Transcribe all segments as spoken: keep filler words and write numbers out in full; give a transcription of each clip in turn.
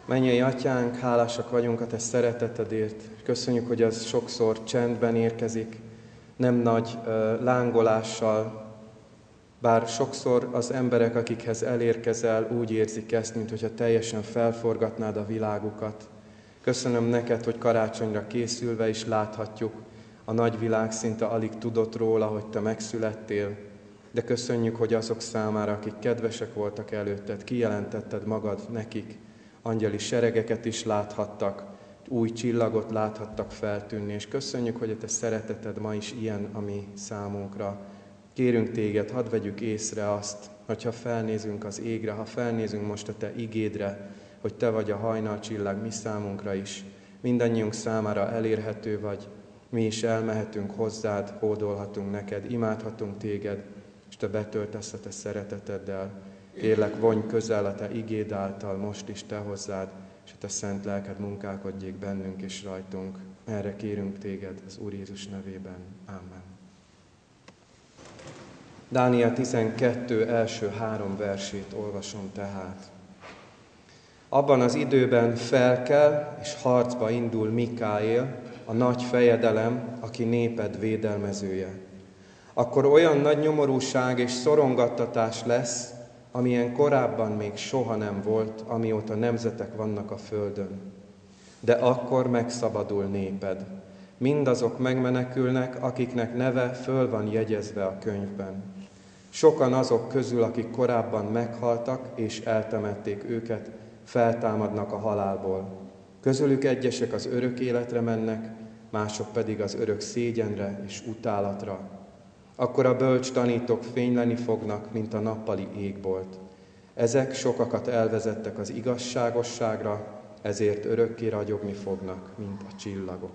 Mennyei Atyánk, hálásak vagyunk a Te szeretetedért. Köszönjük, hogy az sokszor csendben érkezik, nem nagy uh, lángolással, bár sokszor az emberek, akikhez elérkezel, úgy érzik ezt, mintha teljesen felforgatnád a világukat. Köszönöm neked, hogy karácsonyra készülve is láthatjuk, a nagyvilág szinte alig tudott róla, hogy Te megszülettél, de köszönjük, hogy azok számára, akik kedvesek voltak előtted, kijelentetted magad nekik, angyali seregeket is láthattak, új csillagot láthattak feltűnni, és köszönjük, hogy a Te szereteted ma is ilyen a mi számunkra. Kérünk Téged, hadd vegyük észre azt, hogyha felnézünk az égre, ha felnézünk most a Te igédre, hogy Te vagy a hajnalcsillag mi számunkra is, mindannyiunk számára elérhető vagy, mi is elmehetünk hozzád, hódolhatunk neked, imádhatunk Téged, és Te betöltesz a Te szereteteddel. Kérlek, vonj közel a Te igéd által most is Te hozzád, és a Te szent lelked munkálkodjék bennünk és rajtunk. Erre kérünk Téged az Úr Jézus nevében. Amen. Dániel tizenkettő első három versét olvasom tehát. Abban az időben felkel és harcba indul Mikáél, a nagy fejedelem, aki néped védelmezője. Akkor olyan nagy nyomorúság és szorongattatás lesz, amilyen korábban még soha nem volt, amióta nemzetek vannak a földön. De akkor megszabadul néped. Mindazok megmenekülnek, akiknek neve föl van jegyezve a könyvben. Sokan azok közül, akik korábban meghaltak és eltemették őket, feltámadnak a halálból. Közülük egyesek az örök életre mennek, mások pedig az örök szégyenre és utálatra. Akkor a bölcs tanítók fényleni fognak, mint a nappali égbolt. Ezek sokakat elvezettek az igazságosságra, ezért örökké ragyogni fognak, mint a csillagok.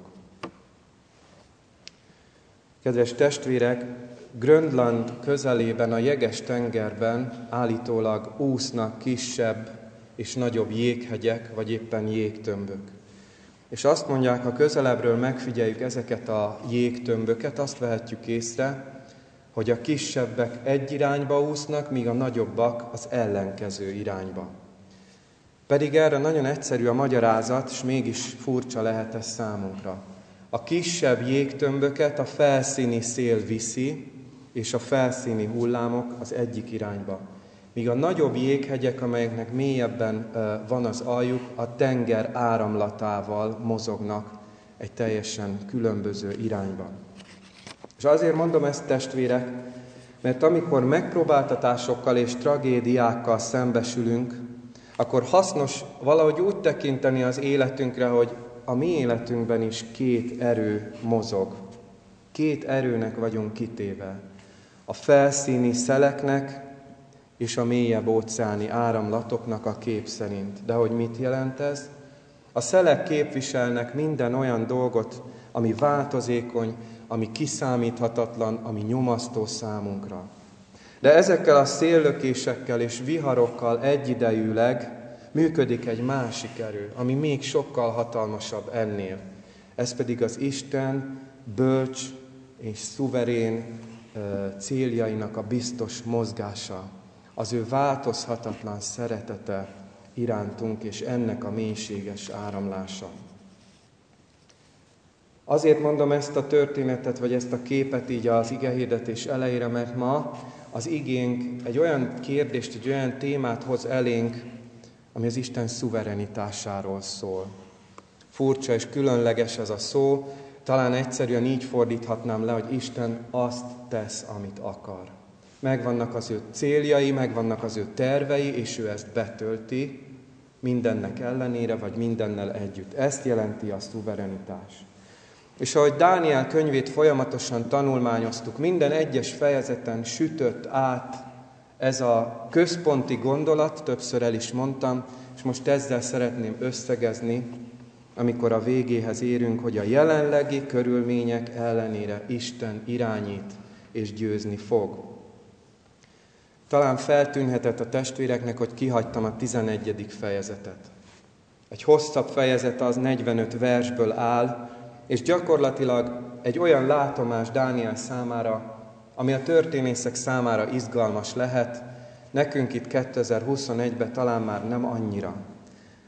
Kedves testvérek, Grönland közelében a jeges tengerben állítólag úsznak kisebb és nagyobb jéghegyek, vagy éppen jégtömbök. És azt mondják, ha közelebbről megfigyeljük ezeket a jégtömböket, azt vehetjük észre, hogy a kisebbek egy irányba úsznak, míg a nagyobbak az ellenkező irányba. Pedig erre nagyon egyszerű a magyarázat, és mégis furcsa lehet ez számunkra. A kisebb jégtömböket a felszíni szél viszi, és a felszíni hullámok az egyik irányba. Míg a nagyobb jéghegyek, amelyeknek mélyebben van az aljuk, a tenger áramlatával mozognak egy teljesen különböző irányba. És azért mondom ezt, testvérek, mert amikor megpróbáltatásokkal és tragédiákkal szembesülünk, akkor hasznos valahogy úgy tekinteni az életünkre, hogy a mi életünkben is két erő mozog. Két erőnek vagyunk kitéve. A felszíni szeleknek és a mélyebb óceáni áramlatoknak a kép szerint. De hogy mit jelent ez? A szelek képviselnek minden olyan dolgot, ami változékony, ami kiszámíthatatlan, ami nyomasztó számunkra. De ezekkel a széllökésekkel és viharokkal egyidejűleg működik egy másik erő, ami még sokkal hatalmasabb ennél. Ez pedig az Isten bölcs és szuverén céljainak a biztos mozgása, az ő változhatatlan szeretete irántunk, és ennek a mélységes áramlása. Azért mondom ezt a történetet, vagy ezt a képet így az igehirdetés elejére, mert ma az igénk egy olyan kérdést, egy olyan témát hoz elénk, ami az Isten szuverenitásáról szól. Furcsa és különleges ez a szó, talán egyszerűen így fordíthatnám le, hogy Isten azt tesz, amit akar. Megvannak az ő céljai, megvannak az ő tervei, és ő ezt betölti, mindennek ellenére, vagy mindennel együtt. Ezt jelenti a szuverenitás. És ahogy Dániel könyvét folyamatosan tanulmányoztuk, minden egyes fejezeten sütött át ez a központi gondolat, többször el is mondtam, és most ezzel szeretném összegezni, amikor a végéhez érünk, hogy a jelenlegi körülmények ellenére Isten irányít és győzni fog. Talán feltűnhetett a testvéreknek, hogy kihagytam a tizenegyedik fejezetet. Egy hosszabb fejezet az negyvenöt versből áll, és gyakorlatilag egy olyan látomás Dániel számára, ami a történészek számára izgalmas lehet, nekünk itt kétezer-huszonegyben talán már nem annyira.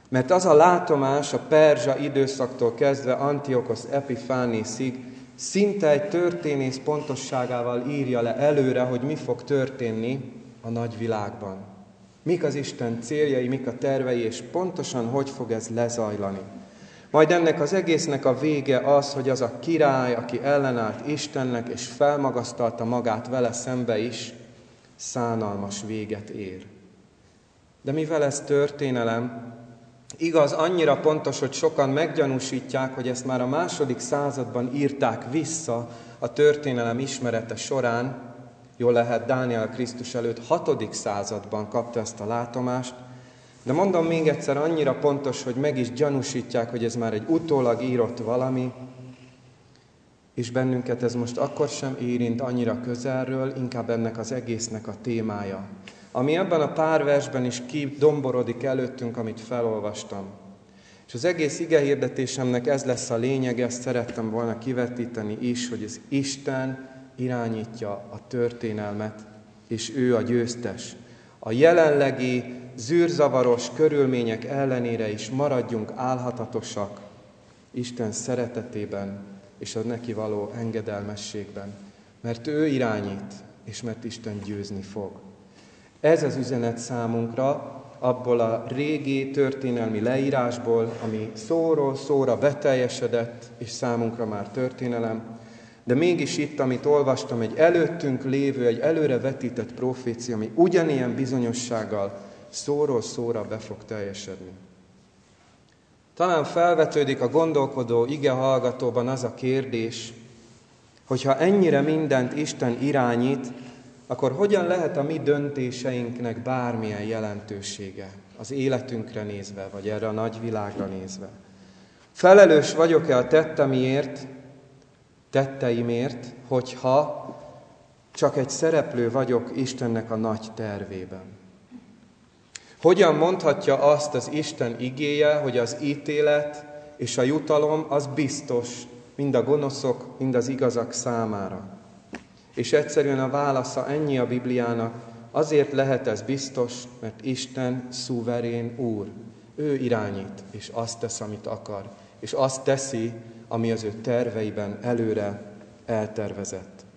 Mert az a látomás a perzsa időszaktól kezdve Antiochosz Epiphánészig szinte egy történész pontosságával írja le előre, hogy mi fog történni a nagyvilágban. Mik az Isten céljai, mik a tervei, és pontosan hogy fog ez lezajlani. Majd ennek az egésznek a vége az, hogy az a király, aki ellenállt Istennek, és felmagasztalta magát vele szembe is, szánalmas véget ér. De mivel ez történelem, igaz, annyira pontos, hogy sokan meggyanúsítják, hogy ezt már a második században írták vissza a történelem ismerete során, jól lehet Dániel Krisztus előtt hatodik században kapta ezt a látomást, de mondom még egyszer, annyira pontos, hogy meg is gyanúsítják, hogy ez már egy utólag írott valami, és bennünket ez most akkor sem érint annyira közelről, inkább ennek az egésznek a témája. Ami ebben a pár versben is kidomborodik előttünk, amit felolvastam. És az egész igehirdetésemnek ez lesz a lényeg, ezt szerettem volna kivetíteni is, hogy az Isten irányítja a történelmet, és ő a győztes. A jelenlegi zűrzavaros körülmények ellenére is maradjunk álhatatosak Isten szeretetében és a neki való engedelmességben, mert ő irányít, és mert Isten győzni fog. Ez az üzenet számunkra abból a régi történelmi leírásból, ami szóról szóra beteljesedett, és számunkra már történelem, de mégis itt, amit olvastam, egy előttünk lévő, egy előre vetített profécia, ami ugyanilyen bizonyossággal szóról szóra be fog teljesedni. Talán felvetődik a gondolkodó igehallgatóban az a kérdés, hogyha ennyire mindent Isten irányít, akkor hogyan lehet a mi döntéseinknek bármilyen jelentősége az életünkre nézve, vagy erre a nagy világra nézve? Felelős vagyok-e a tettemért, tetteimért, hogyha csak egy szereplő vagyok Istennek a nagy tervében? Hogyan mondhatja azt az Isten igéje, hogy az ítélet és a jutalom az biztos mind a gonoszok, mind az igazak számára? És egyszerűen a válasza ennyi a Bibliának, azért lehet ez biztos, mert Isten szuverén Úr. Ő irányít, és azt tesz, amit akar. És azt teszi, ami az ő terveiben előre eltervezett.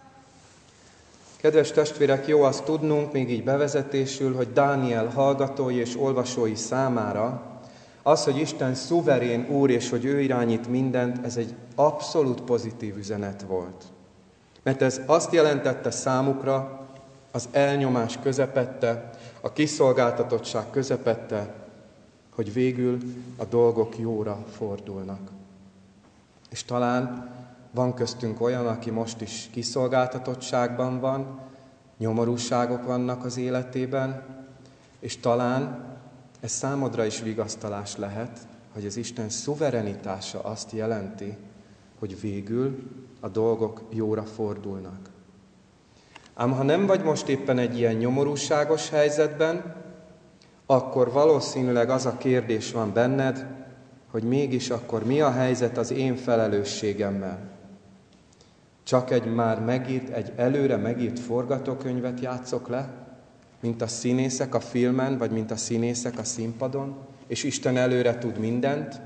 Kedves testvérek, jó azt tudnunk, még így bevezetésül, hogy Dániel hallgatói és olvasói számára az, hogy Isten szuverén Úr, és hogy ő irányít mindent, ez egy abszolút pozitív üzenet volt. Mert ez azt jelentette számukra, az elnyomás közepette, a kiszolgáltatottság közepette, hogy végül a dolgok jóra fordulnak. És talán van köztünk olyan, aki most is kiszolgáltatottságban van, nyomorúságok vannak az életében, és talán ez számodra is vigasztalás lehet, hogy az Isten szuverenitása azt jelenti, hogy végül a dolgok jóra fordulnak. Ám ha nem vagy most éppen egy ilyen nyomorúságos helyzetben, akkor valószínűleg az a kérdés van benned, hogy mégis akkor mi a helyzet az én felelősségemmel. Csak egy már megírt, egy előre megírt forgatókönyvet játszok le, mint a színészek a filmen, vagy mint a színészek a színpadon, és Isten előre tud mindent.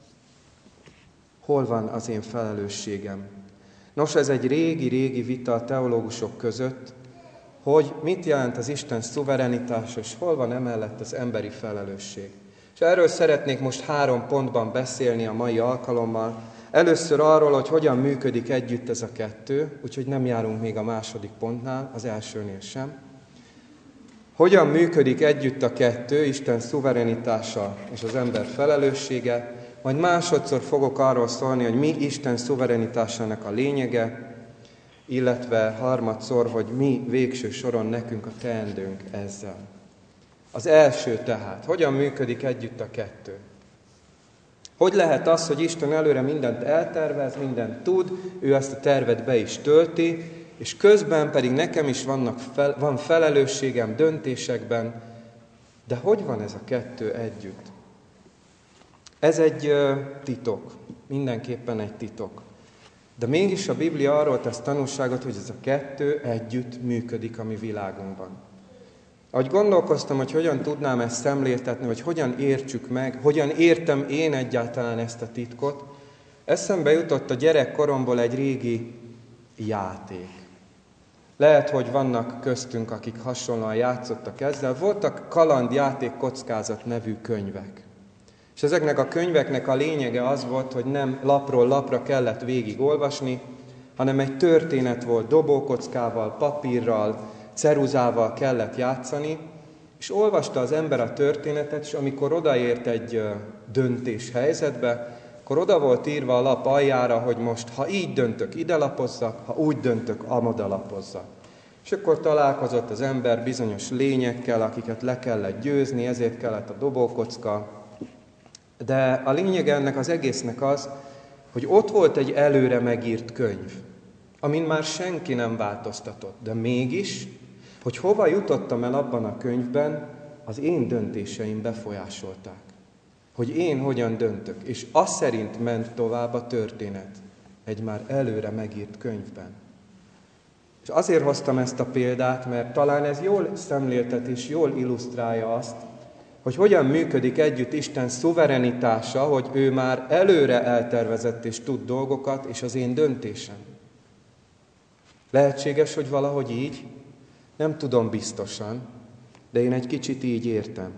Hol van az én felelősségem? Nos, ez egy régi-régi vita a teológusok között, hogy mit jelent az Isten szuverenitása, és hol van emellett az emberi felelősség. És erről szeretnék most három pontban beszélni a mai alkalommal. Először arról, hogy hogyan működik együtt ez a kettő, úgyhogy nem járunk még a második pontnál, az elsőnél sem. Hogyan működik együtt a kettő, Isten szuverenitása és az ember felelőssége, majd másodszor fogok arról szólni, hogy mi Isten szuverenitásának a lényege, illetve harmadszor, hogy mi végső soron nekünk a teendőnk ezzel. Az első tehát, hogyan működik együtt a kettő? Hogy lehet az, hogy Isten előre mindent eltervez, mindent tud, ő ezt a tervet be is tölti, és közben pedig nekem is vannak fel, van felelősségem döntésekben, de hogy van ez a kettő együtt? Ez egy titok, mindenképpen egy titok. De mégis a Biblia arról tesz tanúságot, hogy ez a kettő együtt működik a mi világunkban. Ahogy gondolkoztam, hogy hogyan tudnám ezt szemléltetni, vagy hogyan értsük meg, hogyan értem én egyáltalán ezt a titkot, eszembe jutott a gyerekkoromból egy régi játék. Lehet, hogy vannak köztünk, akik hasonlóan játszottak ezzel. Voltak kalandjáték kockázat nevű könyvek. És ezeknek a könyveknek a lényege az volt, hogy nem lapról lapra kellett végigolvasni, hanem egy történet volt, dobókockával, papírral, ceruzával kellett játszani, és olvasta az ember a történetet, és amikor odaért egy döntés helyzetbe, akkor oda volt írva a lap aljára, hogy most, ha így döntök, ide lapozzak, ha úgy döntök, amoda lapozzak. És akkor találkozott az ember bizonyos lényekkel, akiket le kellett győzni, ezért kellett a dobókocka. De a lényeg ennek az egésznek az, hogy ott volt egy előre megírt könyv, amin már senki nem változtatott, de mégis, hogy hova jutottam el abban a könyvben, az én döntéseim befolyásolták. Hogy én hogyan döntök, és az szerint ment tovább a történet egy már előre megírt könyvben. És azért hoztam ezt a példát, mert talán ez jól szemléltet és jól illusztrálja azt, hogy hogyan működik együtt Isten szuverenitása, hogy ő már előre eltervezett és tud dolgokat, és az én döntésem. Lehetséges, hogy valahogy így? Nem tudom biztosan, de én egy kicsit így értem.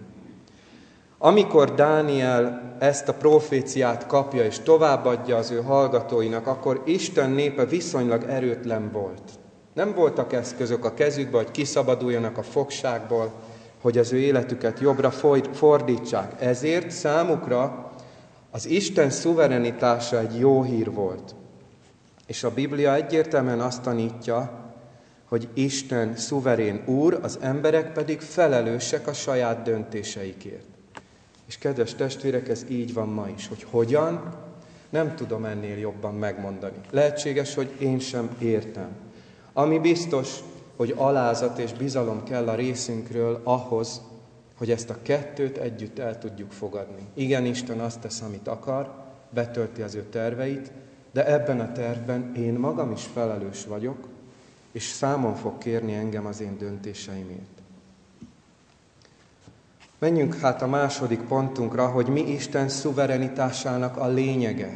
Amikor Dániel ezt a proféciát kapja és továbbadja az ő hallgatóinak, akkor Isten népe viszonylag erőtlen volt. Nem voltak eszközök a kezükbe, hogy kiszabaduljanak a fogságból, hogy az ő életüket jobbra fordítsák. Ezért számukra az Isten szuverenitása egy jó hír volt. És a Biblia egyértelműen azt tanítja, hogy Isten szuverén úr, az emberek pedig felelősek a saját döntéseikért. És kedves testvérek, ez így van ma is. Hogy hogyan, nem tudom ennél jobban megmondani. Lehetséges, hogy én sem értem. Ami biztos, hogy alázat és bizalom kell a részünkről ahhoz, hogy ezt a kettőt együtt el tudjuk fogadni. Igen, Isten azt tesz, amit akar, betölti az ő terveit, de ebben a tervben én magam is felelős vagyok, és számon fog kérni engem az én döntéseimért. Menjünk hát a második pontunkra, hogy mi Isten szuverenitásának a lényege.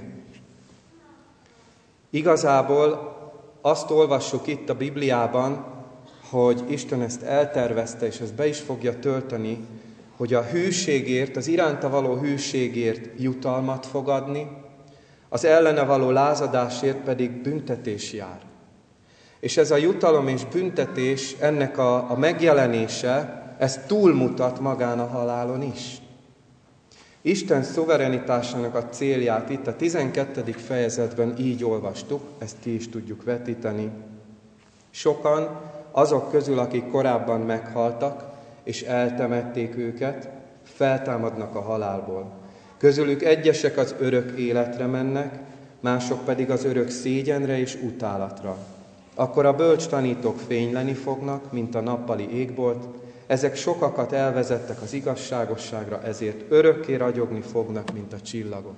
Igazából azt olvassuk itt a Bibliában, hogy Isten ezt eltervezte, és ezt be is fogja tölteni, hogy a hűségért, az iránta való hűségért jutalmat fog adni, az ellene való lázadásért pedig büntetés jár. És ez a jutalom és büntetés, ennek a, a megjelenése, ez túlmutat magán a halálon is. Isten szuverenitásának a célját itt a tizenkettedik fejezetben így olvastuk, ezt ki is tudjuk vetíteni. Sokan azok közül, akik korábban meghaltak, és eltemették őket, feltámadnak a halálból. Közülük egyesek az örök életre mennek, mások pedig az örök szégyenre és utálatra. Akkor a bölcs tanítók fényleni fognak, mint a nappali égbolt, ezek sokakat elvezettek az igazságosságra, ezért örökké ragyogni fognak, mint a csillagok.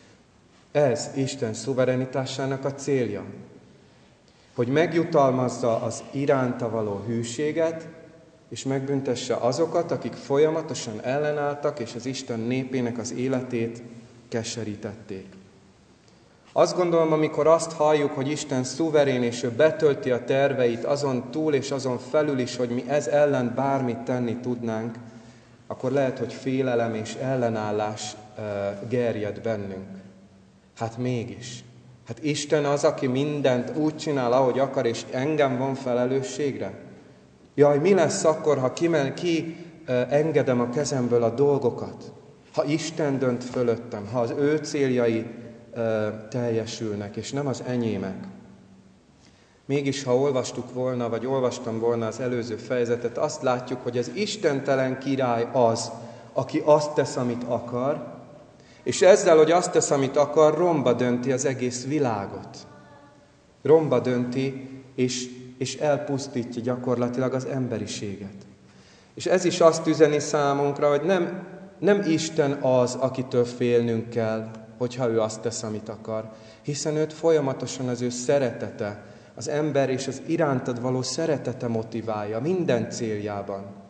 Ez Isten szuverenitásának a célja, hogy megjutalmazza az iránta való hűséget, és megbüntesse azokat, akik folyamatosan ellenálltak, és az Isten népének az életét keserítették. Azt gondolom, amikor azt halljuk, hogy Isten szuverén, és ő betölti a terveit azon túl és azon felül is, hogy mi ez ellen bármit tenni tudnánk, akkor lehet, hogy félelem és ellenállás uh, gerjed bennünk. Hát mégis. Hát Isten az, aki mindent úgy csinál, ahogy akar, és engem von felelősségre. Jaj, mi lesz akkor, ha kimen, ki uh, engedem a kezemből a dolgokat? Ha Isten dönt fölöttem, ha az ő céljai teljesülnek, és nem az enyémek. Mégis, ha olvastuk volna, vagy olvastam volna az előző fejezetet, azt látjuk, hogy az istentelen király az, aki azt tesz, amit akar, és ezzel, hogy azt tesz, amit akar, romba dönti az egész világot. Romba dönti, és, és elpusztítja gyakorlatilag az emberiséget. És ez is azt üzeni számunkra, hogy nem, nem Isten az, akitől félnünk kell, hogyha ő azt tesz, amit akar, hiszen őt folyamatosan az ő szeretete, az ember és az irántad való szeretete motiválja minden céljában.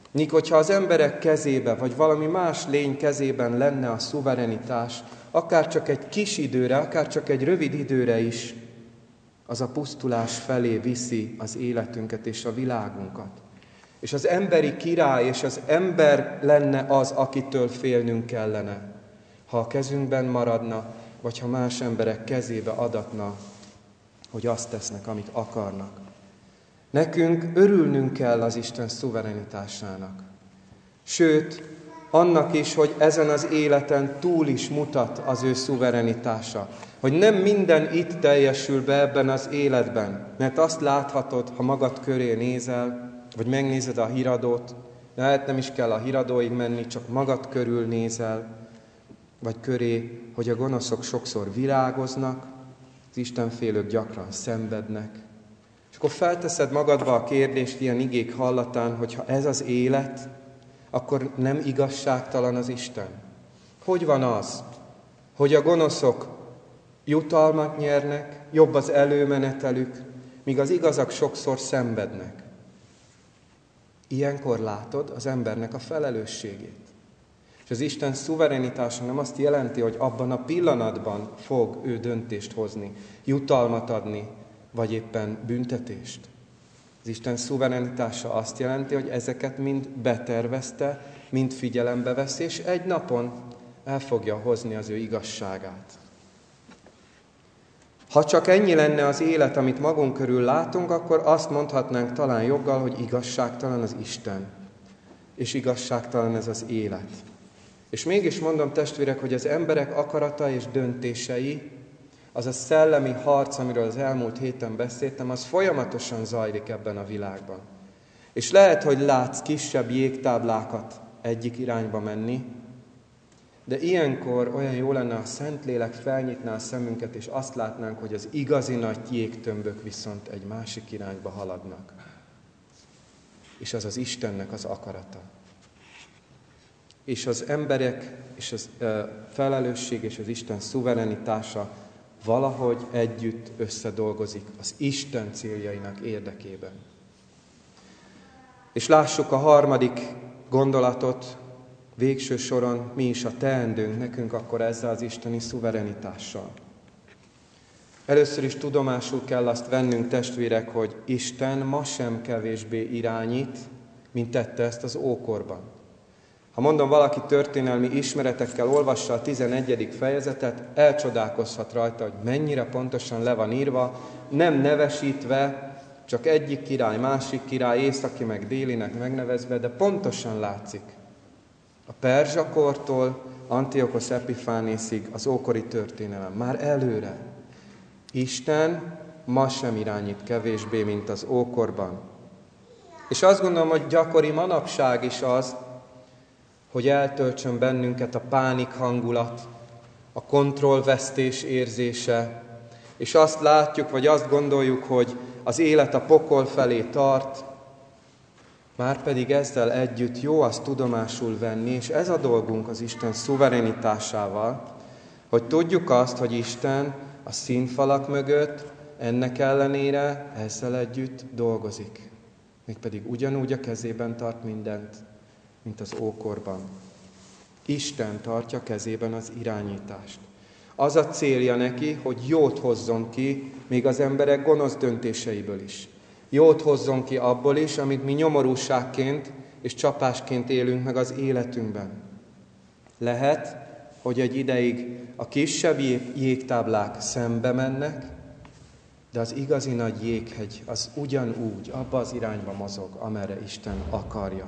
Míg hogyha az emberek kezébe, vagy valami más lény kezében lenne a szuverenitás, akár csak egy kis időre, akár csak egy rövid időre is, az a pusztulás felé viszi az életünket és a világunkat. És az emberi király és az ember lenne az, akitől félnünk kellene, ha a kezünkben maradna, vagy ha más emberek kezébe adatna, hogy azt tesznek, amit akarnak. Nekünk örülnünk kell az Isten szuverenitásának. Sőt, annak is, hogy ezen az életen túl is mutat az ő szuverenitása. Hogy nem minden itt teljesül be ebben az életben. Mert azt láthatod, ha magad köré nézel, vagy megnézed a híradót, lehet nem is kell a híradóig menni, csak magad körül nézel, vagy köré, hogy a gonoszok sokszor virágoznak, az istenfélők gyakran szenvednek. És akkor felteszed magadba a kérdést ilyen igék hallatán, hogy ha ez az élet, akkor nem igazságtalan az Isten. Hogy van az, hogy a gonoszok jutalmat nyernek, jobb az előmenetelük, míg az igazak sokszor szenvednek? Ilyenkor látod az embernek a felelősségét. És az Isten szuverenitása nem azt jelenti, hogy abban a pillanatban fog ő döntést hozni, jutalmat adni, vagy éppen büntetést. Az Isten szuverenitása azt jelenti, hogy ezeket mind betervezte, mind figyelembe veszi, és egy napon el fogja hozni az ő igazságát. Ha csak ennyi lenne az élet, amit magunk körül látunk, akkor azt mondhatnánk talán joggal, hogy igazságtalan az Isten, és igazságtalan ez az élet. És mégis mondom, testvérek, hogy az emberek akarata és döntései, az a szellemi harc, amiről az elmúlt héten beszéltem, az folyamatosan zajlik ebben a világban. És lehet, hogy látsz kisebb jégtáblákat egyik irányba menni, de ilyenkor olyan jó lenne, a Szentlélek felnyitná a szemünket, és azt látnánk, hogy az igazi nagy jégtömbök viszont egy másik irányba haladnak. És az az Istennek az akarata. És az emberek, és az ö, felelősség, és az Isten szuverenitása valahogy együtt összedolgozik az Isten céljainak érdekében. És lássuk a harmadik gondolatot, végső soron mi is a teendőnk nekünk akkor ezzel az isteni szuverenitással. Először is tudomásul kell azt vennünk, testvérek, hogy Isten ma sem kevésbé irányít, mint tette ezt az ókorban. Ha mondom, valaki történelmi ismeretekkel olvassa a tizenegyedik fejezetet, elcsodálkozhat rajta, hogy mennyire pontosan le van írva, nem nevesítve, csak egyik király, másik király, északi meg délinek megnevezve, de pontosan látszik. A perzsakortól Antiochosz Epiphánészig az ókori történelem. Már előre. Isten ma sem irányít kevésbé, mint az ókorban. És azt gondolom, hogy gyakori manapság is az, hogy eltöltsön bennünket a pánik hangulat, a kontrollvesztés érzése, és azt látjuk, vagy azt gondoljuk, hogy az élet a pokol felé tart, márpedig ezzel együtt jó azt tudomásul venni, és ez a dolgunk az Isten szuverenitásával, hogy tudjuk azt, hogy Isten a színfalak mögött ennek ellenére ezzel együtt dolgozik. Mégpedig ugyanúgy a kezében tart mindent, mint az ókorban. Isten tartja kezében az irányítást. Az a célja neki, hogy jót hozzon ki, még az emberek gonosz döntéseiből is. Jót hozzon ki abból is, amit mi nyomorúságként és csapásként élünk meg az életünkben. Lehet, hogy egy ideig a kisebb jégtáblák szembe mennek, de az igazi nagy jéghegy az ugyanúgy, abba az irányba mozog, amerre Isten akarja.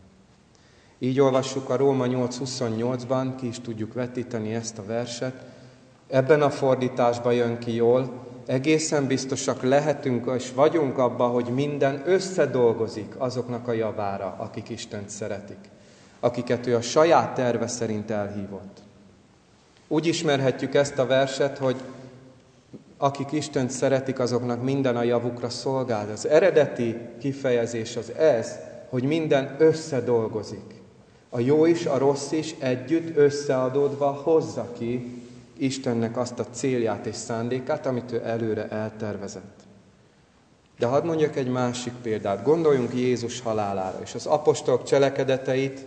Így olvassuk a Róma nyolc huszonnyolcban, ki is tudjuk vetíteni ezt a verset. Ebben a fordításban jön ki jól, egészen biztosak lehetünk és vagyunk abban, hogy minden összedolgozik azoknak a javára, akik Istent szeretik, akiket ő a saját terve szerint elhívott. Úgy ismerhetjük ezt a verset, hogy akik Istent szeretik, azoknak minden a javukra szolgál. Az eredeti kifejezés az ez, hogy minden összedolgozik. A jó is, a rossz is együtt összeadódva hozza ki Istennek azt a célját és szándékát, amit ő előre eltervezett. De hadd mondjak egy másik példát. Gondoljunk Jézus halálára, és az apostolok cselekedeteit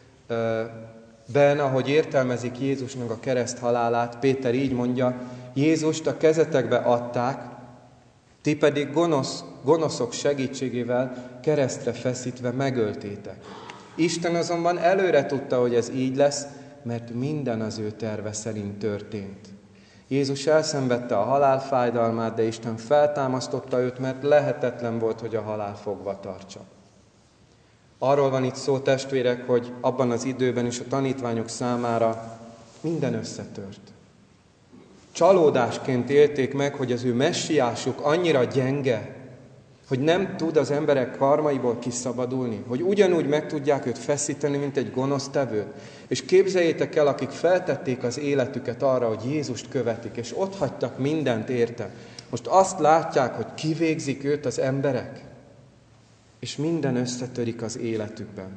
ben, ahogy értelmezik Jézusnak a kereszt halálát, Péter így mondja, Jézust a kezetekbe adták, ti pedig gonosz, gonoszok segítségével keresztre feszítve megöltétek. Isten azonban előre tudta, hogy ez így lesz, mert minden az ő terve szerint történt. Jézus elszenvedte a halál fájdalmát, de Isten feltámasztotta őt, mert lehetetlen volt, hogy a halál fogva tartsa. Arról van itt szó, testvérek, hogy abban az időben is a tanítványok számára minden összetört. Csalódásként élték meg, hogy az ő messiásuk annyira gyenge, hogy nem tud az emberek karmaiból kiszabadulni, hogy ugyanúgy meg tudják őt feszíteni, mint egy gonosz tevőt. És képzeljétek el, akik feltették az életüket arra, hogy Jézust követik, és ott hagytak mindent érte. Most azt látják, hogy kivégzik őt az emberek, és minden összetörik az életükben.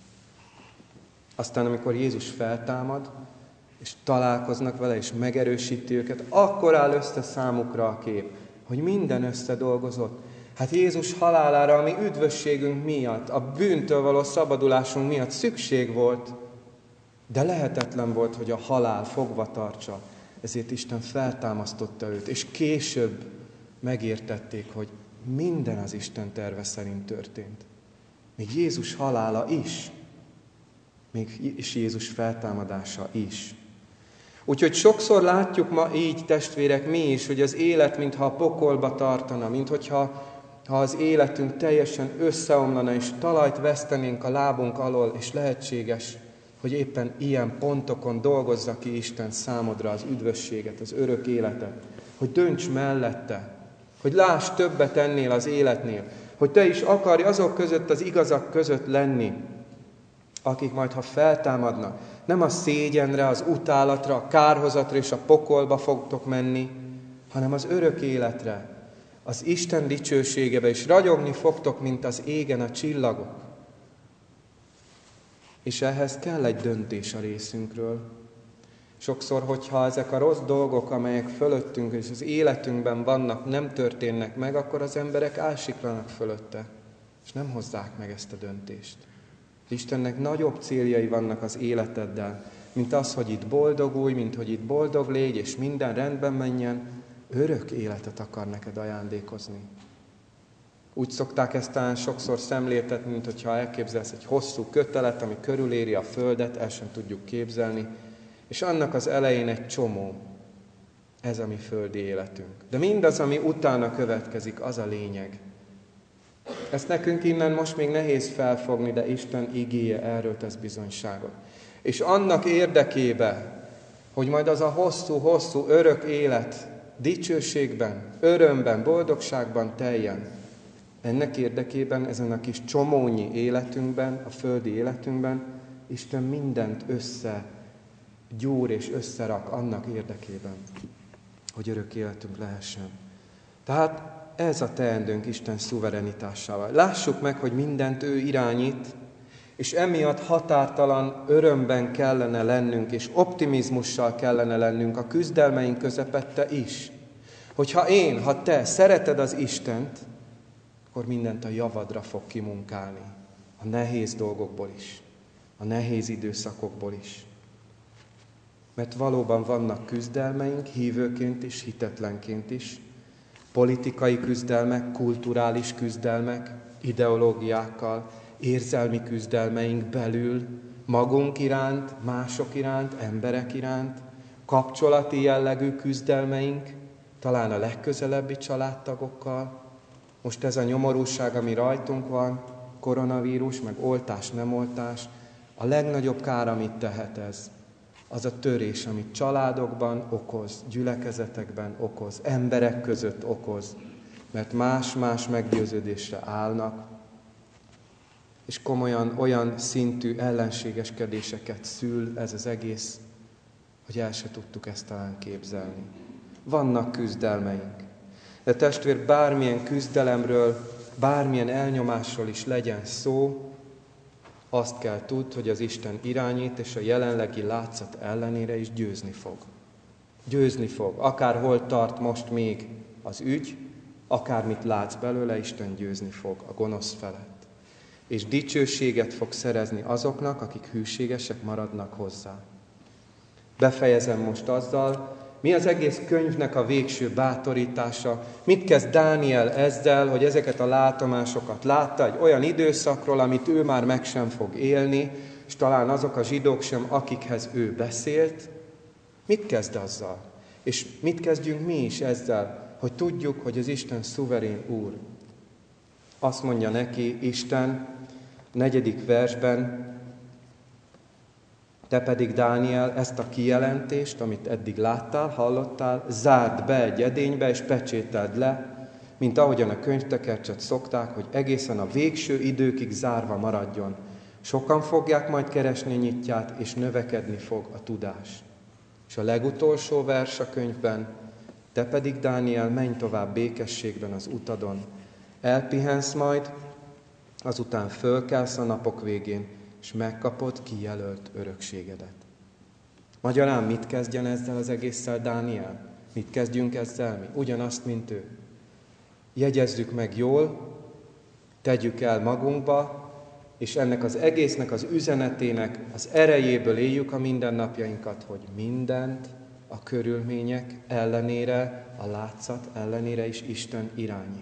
Aztán, amikor Jézus feltámad, és találkoznak vele, és megerősíti őket, akkor áll össze számukra a kép, hogy minden összedolgozott. Hát Jézus halálára, ami üdvösségünk miatt, a bűntől való szabadulásunk miatt szükség volt, de lehetetlen volt, hogy a halál fogva tartsa. Ezért Isten feltámasztotta őt, és később megértették, hogy minden az Isten terve szerint történt. Még Jézus halála is, még és Jézus feltámadása is. Úgyhogy sokszor látjuk ma így, testvérek, mi is, hogy az élet mintha a pokolba tartana, minthogyha ha az életünk teljesen összeomlana, és talajt vesztenénk a lábunk alól, és lehetséges, hogy éppen ilyen pontokon dolgozza ki Isten számodra az üdvösséget, az örök életet, hogy dönts mellette, hogy láss többet ennél az életnél, hogy te is akarj azok között, az igazak között lenni, akik majd, ha feltámadnak, nem a szégyenre, az utálatra, a kárhozatra és a pokolba fogtok menni, hanem az örök életre, az Isten dicsőségebe, és ragyogni fogtok, mint az égen a csillagok. És ehhez kell egy döntés a részünkről. Sokszor, hogyha ezek a rossz dolgok, amelyek fölöttünk és az életünkben vannak, nem történnek meg, akkor az emberek álsiklanak fölötte, és nem hozzák meg ezt a döntést. Istennek nagyobb céljai vannak az életeddel, mint az, hogy itt boldogulj, mint hogy itt boldog légy, és minden rendben menjen, örök életet akar neked ajándékozni. Úgy szokták ezt talán sokszor szemléltetni, mint hogyha elképzelsz egy hosszú kötelet, ami körüléri a földet, el sem tudjuk képzelni, és annak az elején egy csomó. Ez a mi földi életünk. De mindaz, ami utána következik, az a lényeg. Ezt nekünk innen most még nehéz felfogni, de Isten igéje erről tesz bizonyságot. És annak érdekébe, hogy majd az a hosszú-hosszú örök élet dicsőségben, örömben, boldogságban teljen, ennek érdekében ezen a kis csomónyi életünkben, a földi életünkben, Isten mindent össze gyúr és összerak annak érdekében, hogy örök életünk lehessen. Tehát ez a teendőnk Isten szuverenitásával. Lássuk meg, hogy mindent ő irányít, és emiatt határtalan örömben kellene lennünk, és optimizmussal kellene lennünk a küzdelmeink közepette is. Hogyha én, ha te szereted az Istent, akkor mindent a javadra fog kimunkálni. A nehéz dolgokból is, a nehéz időszakokból is. Mert valóban vannak küzdelmeink, hívőként is, hitetlenként is, politikai küzdelmek, kulturális küzdelmek, ideológiákkal, érzelmi küzdelmeink belül, magunk iránt, mások iránt, emberek iránt, kapcsolati jellegű küzdelmeink, talán a legközelebbi családtagokkal. Most ez a nyomorúság, ami rajtunk van, koronavírus, meg oltás, nem oltás, a legnagyobb kár, amit tehet ez, az a törés, amit családokban okoz, gyülekezetekben okoz, emberek között okoz, mert más-más meggyőződésre állnak, és komolyan olyan szintű ellenségeskedéseket szül ez az egész, hogy el se tudtuk ezt talán képzelni. Vannak küzdelmeink, de testvér, bármilyen küzdelemről, bármilyen elnyomásról is legyen szó, azt kell tudd, hogy az Isten irányít, és a jelenlegi látszat ellenére is győzni fog. Győzni fog. Akárhol tart most még az ügy, Akármit látsz belőle, Isten győzni fog a gonosz felett. És dicsőséget fog szerezni azoknak, akik hűségesek maradnak hozzá. Befejezem most azzal, mi az egész könyvnek a végső bátorítása. Mit kezd Dániel ezzel, hogy ezeket a látomásokat látta egy olyan időszakról, amit ő már meg sem fog élni, és talán azok a zsidók sem, akikhez ő beszélt. Mit kezd azzal? És mit kezdjünk mi is ezzel, hogy tudjuk, hogy az Isten szuverén Úr. Azt mondja neki Isten, negyedik versben, te pedig, Dániel, ezt a kijelentést, amit eddig láttál, hallottál, zárd be egy edénybe, és pecsételd le, mint ahogyan a könyvtekercset szokták, hogy egészen a végső időkig zárva maradjon. Sokan fogják majd keresni nyitját, és növekedni fog a tudás. És a legutolsó vers a könyvben, te pedig, Dániel, menj tovább békességben az utadon. Elpihensz majd, azután fölkelsz a napok végén, és megkapod kijelölt örökségedet. Magyarán mit kezdjen ezzel az egésszel Dániel? Mit kezdjünk ezzel mi? Ugyanazt, mint ő. Jegyezzük meg jól, tegyük el magunkba, és ennek az egésznek az üzenetének az erejéből éljük a mindennapjainkat, hogy mindent a körülmények ellenére, a látszat ellenére is Isten irányít.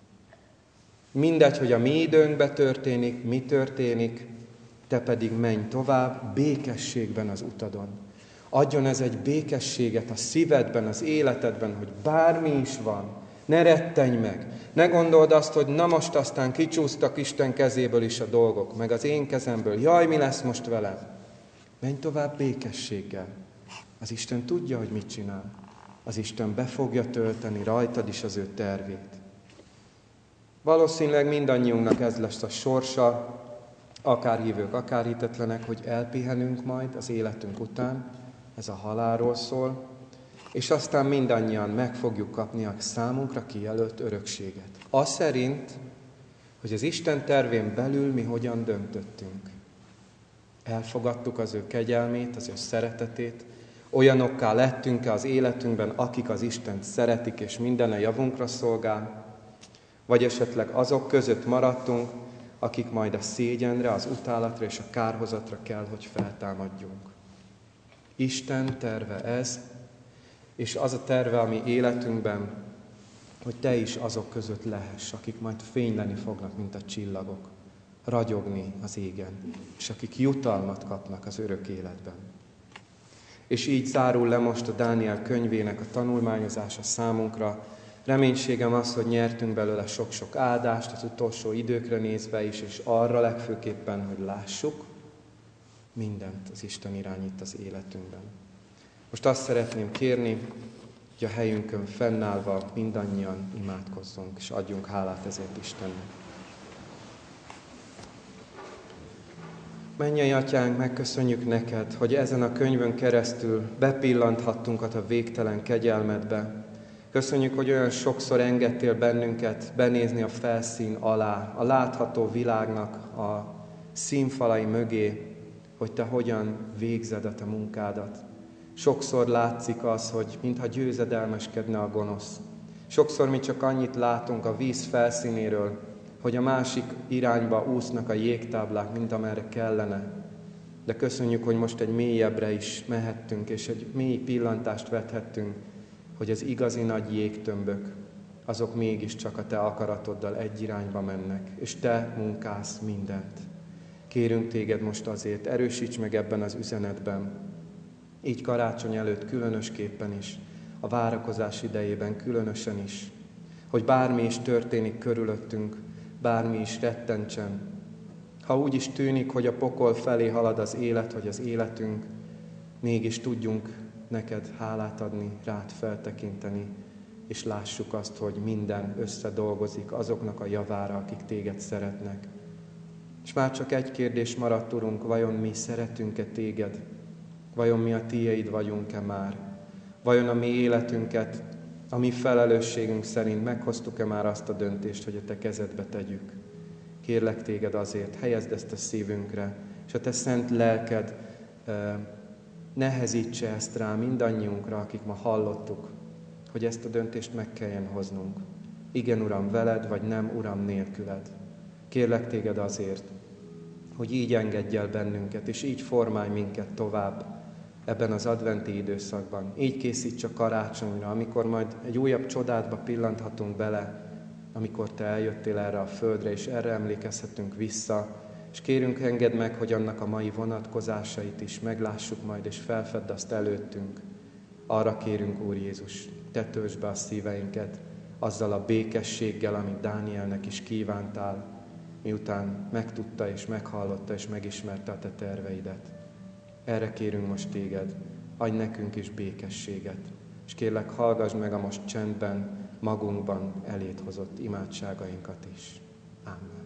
Mindegy, hogy a mi időnkben történik, mi történik, te pedig menj tovább békességben az utadon. Adjon ez egy békességet a szívedben, az életedben, hogy bármi is van, ne rettenj meg. Ne gondold azt, hogy na most aztán kicsúsztak Isten kezéből is a dolgok, meg az én kezemből. Jaj, mi lesz most velem? Menj tovább békességgel. Az Isten tudja, hogy mit csinál. Az Isten be fogja tölteni rajtad is az ő tervét. Valószínűleg mindannyiunknak ez lesz a sorsa, akár hívők, akár hitetlenek, hogy elpihenünk majd az életünk után, ez a halálról szól, és aztán mindannyian meg fogjuk kapni a számunkra kijelölt örökséget. Az szerint, hogy az Isten tervén belül mi hogyan döntöttünk. Elfogadtuk az ő kegyelmét, az ő szeretetét, olyanokká lettünk-e az életünkben, akik az Istent szeretik, és minden a javunkra szolgál, vagy esetleg azok között maradtunk, akik majd a szégyenre, az utálatra és a kárhozatra kell, hogy feltámadjunk. Isten terve ez, és az a terve a mi életünkben, hogy te is azok között lehess, akik majd fényleni fognak, mint a csillagok, ragyogni az égen, és akik jutalmat kapnak az örök életben. És így zárul le most a Dániel könyvének a tanulmányozása számunkra. Reménységem az, hogy nyertünk belőle sok-sok áldást az utolsó időkre nézve is, és arra legfőképpen, hogy lássuk, mindent az Isten irányít az életünkben. Most azt szeretném kérni, hogy a helyünkön fennállva mindannyian imádkozzunk, és adjunk hálát ezért Istennek. Mennyei Atyánk, megköszönjük neked, hogy ezen a könyvön keresztül bepillanthattunk a végtelen kegyelmedbe. Köszönjük, hogy olyan sokszor engedtél bennünket benézni a felszín alá, a látható világnak a színfalai mögé, hogy te hogyan végzed a te munkádat. Sokszor látszik az, hogy mintha győzedelmeskedne a gonosz. Sokszor mi csak annyit látunk a víz felszínéről, hogy a másik irányba úsznak a jégtáblák, mint amerre kellene. De köszönjük, hogy most egy mélyebbre is mehettünk, és egy mély pillantást vethettünk, hogy az igazi nagy jégtömbök, azok mégiscsak a te akaratoddal egy irányba mennek, és te munkálsz mindent. Kérünk téged most azért, erősíts meg ebben az üzenetben, így karácsony előtt különösképpen is, a várakozás idejében különösen is, hogy bármi is történik körülöttünk, bármi is rettentsen. Ha úgy is tűnik, hogy a pokol felé halad az élet, vagy az életünk, mégis tudjunk neked hálát adni, rád feltekinteni, és lássuk azt, hogy minden összedolgozik azoknak a javára, akik téged szeretnek. És már csak egy kérdés maradt, Urunk, vajon mi szeretünk-e téged? Vajon mi a tiéd vagyunk-e már? Vajon a mi életünket, a mi felelősségünk szerint meghoztuk-e már azt a döntést, hogy a te kezedbe tegyük? Kérlek téged azért, helyezd ezt a szívünkre, és a te szent lelked nehezítse ezt rá mindannyiunkra, akik ma hallottuk, hogy ezt a döntést meg kelljen hoznunk. Igen, Uram, veled, vagy nem, Uram, nélküled. Kérlek téged azért, hogy így engedj el bennünket, és így formálj minket tovább ebben az adventi időszakban. Így készíts a karácsonyra, amikor majd egy újabb csodádba pillanthatunk bele, amikor te eljöttél erre a földre, és erre emlékezhetünk vissza, és kérünk, engedd meg, hogy annak a mai vonatkozásait is meglássuk majd, és felfedd azt előttünk. Arra kérünk, Úr Jézus, te töltsd be a szíveinket azzal a békességgel, amit Dánielnek is kívántál, miután megtudta és meghallotta és megismerte a te terveidet. Erre kérünk most téged, adj nekünk is békességet, és kérlek, hallgass meg a most csendben, magunkban elét hozott imádságainkat is. Amen.